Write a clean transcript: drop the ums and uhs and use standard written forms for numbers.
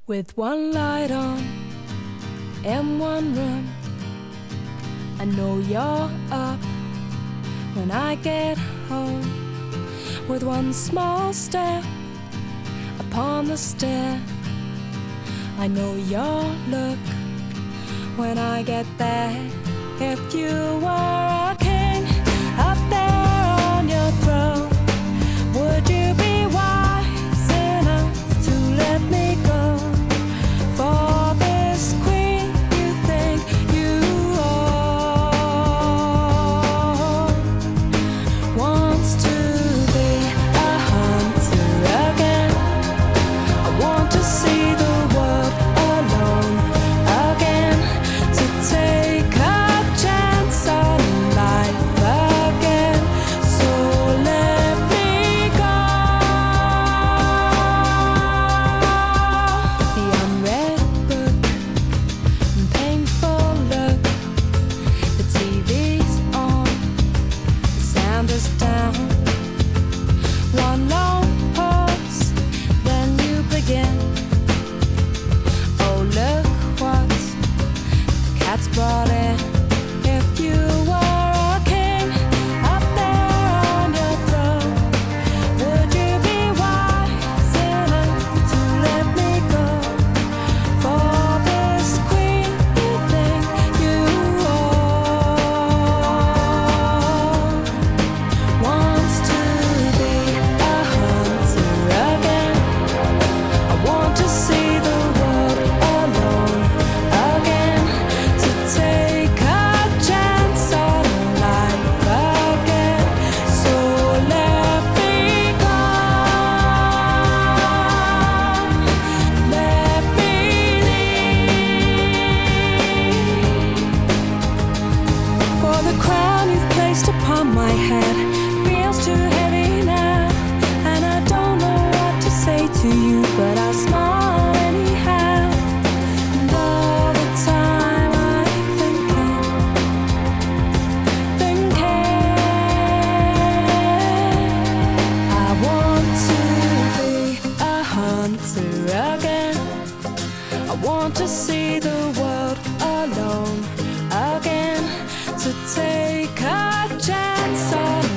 With one light on in one room, I know you're up when I get home. With one small step upon the stair, I know your look when I get there. If you were a king up there on your throne, would you be wise enough to let me go for this queen you think you own? Wants to be a hunter again. I want to see the world alone again, to take a chance on life again. So let me go. The unread book, painful look. The TV's on, the sound is down. One long pause, then you begin. Oh, look what the cat's brought in. If you were a king up there on your throne, would you be wise enough to let me go for this queen you think you own? Wants to be a hunter again. I want to see the world alone again, to take a chance on life again. So let me go. Let me leave. For the crown you've placed upon my head feels too heavy now, and I don't know what to say to you, but I'll smile anyhow. And all the time I'm thinking, I want to be a hunter again. I want to see the world alone again, to take a chance on